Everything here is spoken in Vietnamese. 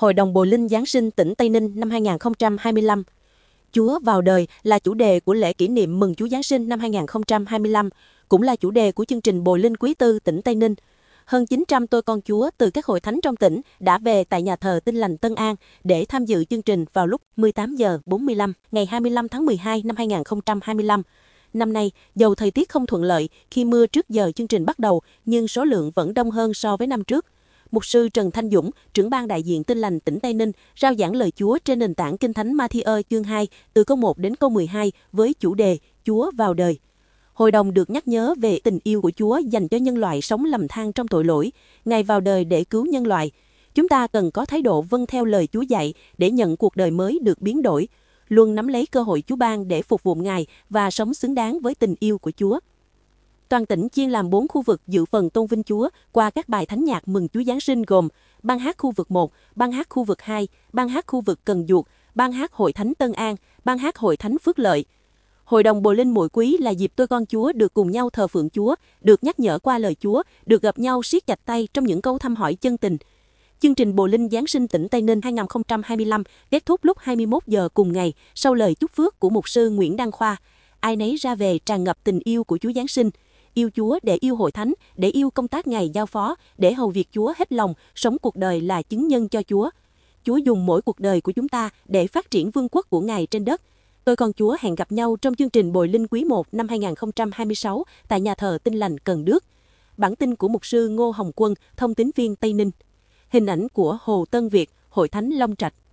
Hội đồng Bồ Linh Giáng sinh tỉnh Tây Ninh năm 2025. Chúa vào đời là chủ đề của lễ kỷ niệm mừng Chúa Giáng sinh năm 2025, cũng là chủ đề của chương trình Bồ Linh Quý Tư tỉnh Tây Ninh. Hơn 900 tôi con Chúa từ các hội thánh trong tỉnh đã về tại nhà thờ Tin Lành Tân An để tham dự chương trình vào lúc 18 giờ 45 ngày 25 tháng 12 năm 2025. Năm nay, dầu thời tiết không thuận lợi khi mưa trước giờ chương trình bắt đầu, nhưng số lượng vẫn đông hơn so với năm trước. Mục sư Trần Thanh Dũng, trưởng ban đại diện Tin Lành tỉnh Tây Ninh, rao giảng lời Chúa trên nền tảng Kinh Thánh Ma-thi-ơ chương 2 từ câu 1 đến câu 12 với chủ đề Chúa vào đời. Hội đồng được nhắc nhớ về tình yêu của Chúa dành cho nhân loại sống lầm than trong tội lỗi, Ngài vào đời để cứu nhân loại. Chúng ta cần có thái độ vâng theo lời Chúa dạy để nhận cuộc đời mới được biến đổi, luôn nắm lấy cơ hội Chúa ban để phục vụ Ngài và sống xứng đáng với tình yêu của Chúa. Toàn tỉnh chia làm 4 khu vực dự phần tôn vinh Chúa qua các bài thánh nhạc mừng Chúa Giáng sinh gồm ban hát khu vực 1, ban hát khu vực 2, ban hát khu vực Cần Duộc, ban hát Hội Thánh Tân An, ban hát Hội Thánh Phước Lợi. Hội đồng Bồ Linh mỗi quý là dịp tôi con Chúa được cùng nhau thờ phượng Chúa, được nhắc nhở qua lời Chúa, được gặp nhau siết chặt tay trong những câu thăm hỏi chân tình. Chương trình Bồ Linh Giáng sinh tỉnh Tây Ninh 2025 kết thúc lúc 21 giờ cùng ngày sau lời chúc phước của mục sư Nguyễn Đăng Khoa. Ai nấy ra về tràn ngập tình yêu của Chúa Giáng sinh. Yêu Chúa để yêu hội thánh, để yêu công tác Ngài giao phó, để hầu việc Chúa hết lòng, sống cuộc đời là chứng nhân cho Chúa. Chúa dùng mỗi cuộc đời của chúng ta để phát triển vương quốc của Ngài trên đất. Tôi con Chúa hẹn gặp nhau trong chương trình Bồ Linh Quý 1 năm 2026 tại nhà thờ Tin Lành Cần Đước. Bản tin của mục sư Ngô Hồng Quân, thông tín viên Tây Ninh. Hình ảnh của Hồ Tân Việt, Hội Thánh Long Trạch.